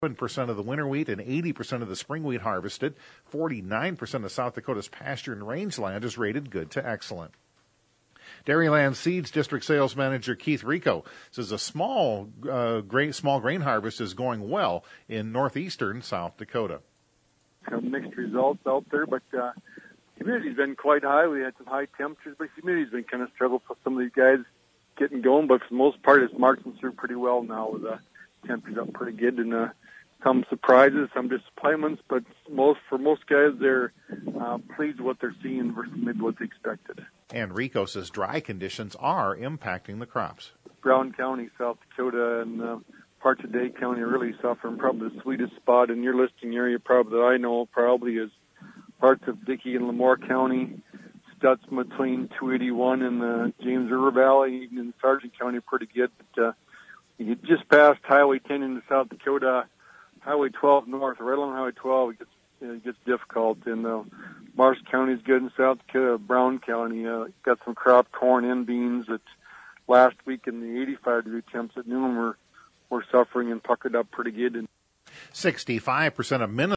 7% of the winter wheat and 80% of the spring wheat harvested. 49% of South Dakota's pasture and rangeland is rated good to excellent. Dairyland Seeds District Sales Manager Keith Rico says a small grain harvest is going well in northeastern South Dakota. Mixed results out there, but humidity's been quite high. We had some high temperatures, but humidity's been kind of struggle for some of these guys getting going. But for the most part, it's marching through pretty well now with the temperatures up pretty good, and some surprises, some disappointments. But for most guys, they're pleased with what they're seeing versus maybe what they expected. And Rico says dry conditions are impacting the crops. Brown County, South Dakota, and parts of Dade County are really suffering. Probably the sweetest spot in your listing area, probably that I know, probably is parts of Dickey and Lemoore County. That's between 281 and the James River Valley, even in Sargent County, pretty good. But you get just past Highway 10 into South Dakota, Highway 12 north, right along Highway 12, it gets difficult. And Marsh County is good in South Dakota. Brown County got some crop corn and beans that last week in the 85-degree temps at noon were suffering and puckered up pretty good. 65% of Minnesota